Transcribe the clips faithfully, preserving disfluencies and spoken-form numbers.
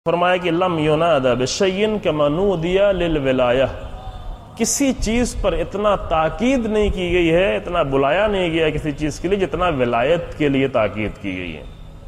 فرمایا کہ لم یناد بشیء کما نودی للولایہ، کسی چیز پر اتنا تاکید نہیں کی گئی ہے، اتنا بلایا نہیں گیا کسی چیز کے لیے جتنا ولایت کے لیے تاکید کی گئی ہے۔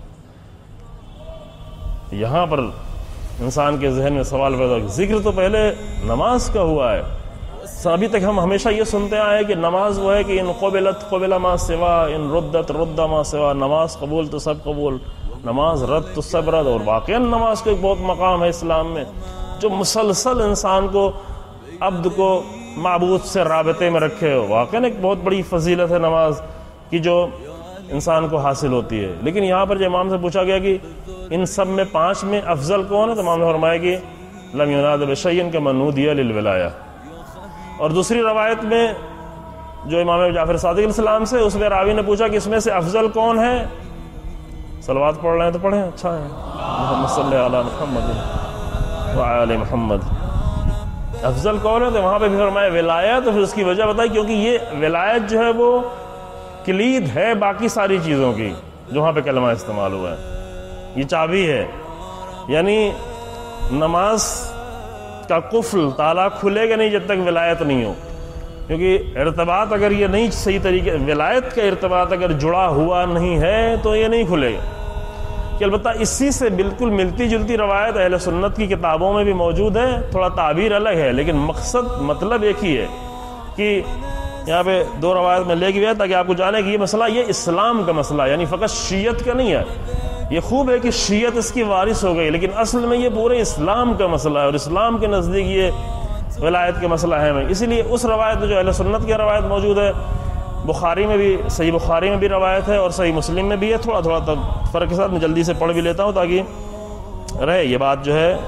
یہاں پر انسان کے ذہن میں سوال پیدا ہو، ذکر تو پہلے نماز کا ہوا ہے، ابھی تک ہم ہمیشہ یہ سنتے آئے ہیں کہ نماز وہ ہے کہ ان قبلت قبل ما سوا، ان ردت رد ما سوا، نماز قبول تو سب قبول، نماز رد تو سب رد۔ اور واقعا نماز کا ایک بہت مقام ہے اسلام میں جو مسلسل انسان کو، عبد کو معبود سے رابطے میں رکھے، واقعا ایک بہت بڑی فضیلت ہے نماز کی جو انسان کو حاصل ہوتی ہے۔ لیکن یہاں پر جو امام سے پوچھا گیا کہ ان سب میں پانچ میں افضل کون ہے، تو امام نے فرمایا کہ لم یناد بشیء کما نودی للولایہ۔ اور دوسری روایت میں جو امام جعفر صادق علیہ السلام سے، اس میں راوی نے پوچھا کہ اس میں سے افضل کون ہے، صلوات پڑھ رہے ہیں تو پڑھیں، اچھا ہے، محمد صلی اللہ علیہ محمد وعلی محمد، افضل کون ہے، تو وہاں پہ بھی فرمایا ولایت۔ تو پھر اس کی وجہ بتائی کیونکہ یہ ولایت جو ہے وہ کلید ہے باقی ساری چیزوں کی، جو وہاں پہ کلمہ استعمال ہوا ہے، یہ چابی ہے، یعنی نماز کا قفل، تالا کھلے گا نہیں جب تک ولایت نہیں ہو، کیونکہ ارتباط اگر یہ نہیں صحیح طریقے، ولایت کا ارتباط اگر جڑا ہوا نہیں ہے تو یہ نہیں کھلے گا۔ کہ البتہ اسی سے بالکل ملتی جلتی روایت اہل سنت کی کتابوں میں بھی موجود ہے، تھوڑا تعبیر الگ ہے لیکن مقصد مطلب ایک ہی ہے کہ یہاں پہ دو روایت میں لے کے گیا تاکہ آپ کو جانے کہ یہ مسئلہ یہ اسلام کا مسئلہ، یعنی فقط شیعت کا نہیں ہے۔ یہ خوب ہے کہ شیعت اس کی وارث ہو گئی، لیکن اصل میں یہ پورے اسلام کا مسئلہ ہے، اور اسلام کے نزدیک یہ ولایت کا مسئلہ ہے میں۔ اسی لیے اس روایت میں جو اہل سنت کی روایت موجود ہے، بخاری میں بھی، صحیح بخاری میں بھی روایت ہے اور صحیح مسلم میں بھی ہے، تھوڑا تھوڑا تب فرق کے ساتھ میں جلدی سے پڑھ بھی لیتا ہوں تاکہ رہے یہ بات جو ہے۔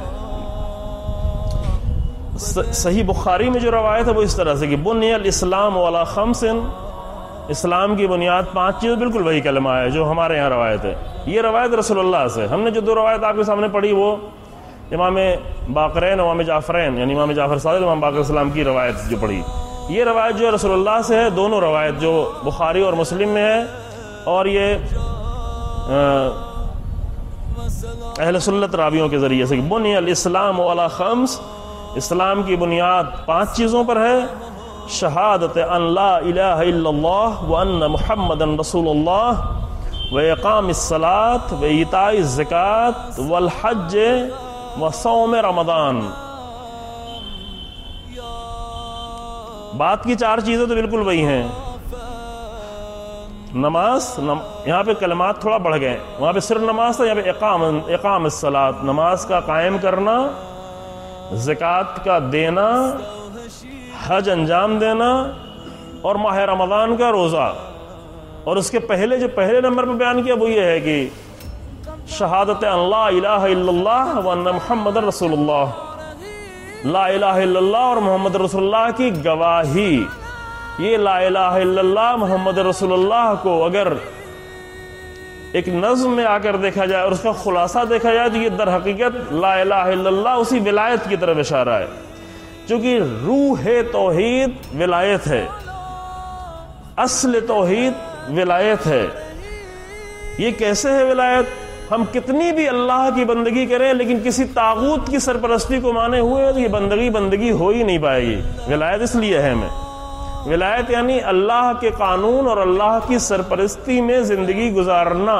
صحیح بخاری میں جو روایت ہے وہ اس طرح سے کہ بنی الاسلام علی خمس، اسلام کی بنیاد پانچ چیز، بالکل وہی کلمہ ہے جو ہمارے یہاں روایت ہے۔ یہ روایت رسول اللہ سے، ہم نے جو دو روایت آپ کے سامنے پڑھی وہ امام باقرین، امام جعفرین، یعنی امام جعفر صادق، امام باقر السلام کی روایت جو پڑھی، یہ روایت جو رسول اللہ سے ہے، دونوں روایت جو بخاری اور مسلم میں ہے، اور یہ اہل سنت راویوں کے ذریعے سے، بنی الاسلام علی خمس، اسلام کی بنیاد پانچ چیزوں پر ہے، شہادت ان لا الہ الا اللہ وان محمد رسول اللہ واقام الصلاۃ وایتاء الزکوٰۃ والحج وصوم رمضان۔ بات کی چار چیزیں تو بالکل وہی ہیں، نماز، نم... یہاں پہ کلمات تھوڑا بڑھ گئے، وہاں پہ صرف نماز تھا، یہاں پہ اقام اقام الصلاۃ، نماز کا قائم کرنا، زکوٰۃ کا دینا، حج انجام دینا، اور ماہ رمضان کا روزہ۔ اور اس کے پہلے جو پہلے نمبر پہ بیان کیا وہ یہ ہے کہ شہادت ان لا الہ الا اللہ وان محمد رسول اللہ، لا الہ الا اللہ اور محمد رسول اللہ کی گواہی۔ یہ لا الہ الا اللہ محمد رسول اللہ کو اگر ایک نظم میں آ کر دیکھا جائے اور اس کا خلاصہ دیکھا جائے تو یہ در حقیقت لا الہ الا اللہ اسی ولایت کی طرف اشارہ ہے، چونکہ روح توحید ولایت ہے، اصل توحید ولایت ہے۔ یہ کیسے ہے ولایت؟ ہم کتنی بھی اللہ کی بندگی کریں لیکن کسی طاغوت کی سرپرستی کو مانے ہوئے تو یہ بندگی بندگی ہو ہی نہیں پائے گی۔ ولایت اس لیے اہم ہے، ولایت یعنی اللہ کے قانون اور اللہ کی سرپرستی میں زندگی گزارنا۔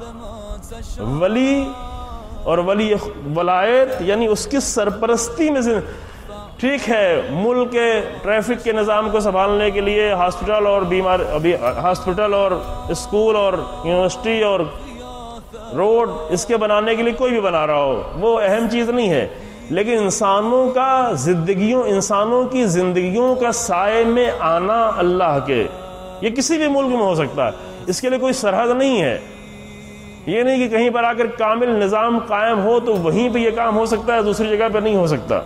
ولی اور ولی ولایت یعنی اس کی سرپرستی میں زندگی۔ ٹھیک ہے، ملک کے ٹریفک کے نظام کو سنبھالنے کے لیے ہاسپٹل اور بیمار ابھی ہاسپٹل اور اسکول اور یونیورسٹی اور روڈ اس کے بنانے کے لیے کوئی بھی بنا رہا ہو، وہ اہم چیز نہیں ہے، لیکن انسانوں کا زندگیوں انسانوں کی زندگیوں کا سائے میں آنا اللہ کے، یہ کسی بھی ملک میں ہو سکتا ہے، اس کے لیے کوئی سرحد نہیں ہے۔ یہ نہیں کہ کہیں پر آ کر کامل نظام قائم ہو تو وہیں پہ یہ کام ہو سکتا ہے، دوسری جگہ پہ نہیں ہو سکتا۔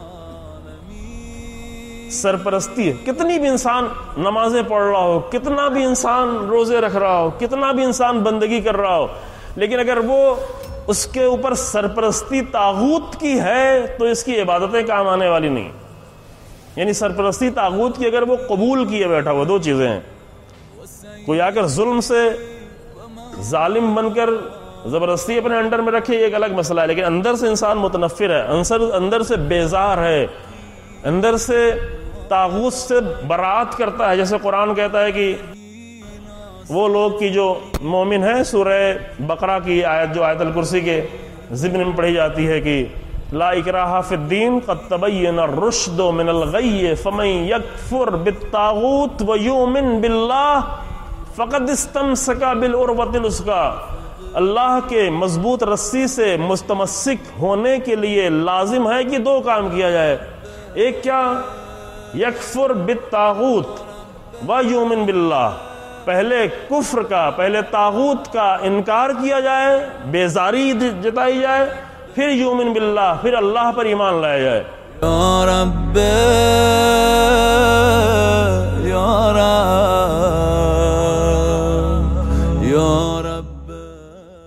سرپرستی ہے، کتنی بھی انسان نمازیں پڑھ رہا ہو، کتنا بھی انسان روزے رکھ رہا ہو، کتنا بھی انسان بندگی کر رہا ہو، لیکن اگر وہ اس کے اوپر سرپرستی طاغوت کی ہے تو اس کی عبادتیں کام آنے والی نہیں۔ یعنی سرپرستی طاغوت کی اگر وہ قبول کیے بیٹھا ہوا، دو چیزیں ہیں، کوئی آ کر ظلم سے ظالم بن کر زبردستی اپنے انڈر میں رکھے یہ ایک الگ مسئلہ ہے، لیکن اندر سے انسان متنفر ہے، اندر اندر سے بیزار ہے، اندر سے طاغوت سے برات کرتا ہے. جیسے قرآن کہتا ہے کہ وہ لوگ کی جو مومن ہیں، سورہ بقرہ کی آیت جو آیت الکرسی کے ضمن میں پڑھی جاتی ہے کہ لا اکراہ فی الدین قد تبین الرشد من الغی فمن یکفر بالطاغوت ویؤمن باللہ فقد استمسک بالعروۃ الوثقی. اللہ کے مضبوط رسی سے مستمسک ہونے کے لیے لازم ہے کہ دو کام کیا جائے. ایک کیا؟ یکفر بالطاغوت ویؤمن باللہ، پہلے کفر کا، پہلے طاغوت کا انکار کیا جائے، بیزاری جتائی جائے، پھر یؤمن باللہ، پھر اللہ پر ایمان لایا جائے. یا رب یا رب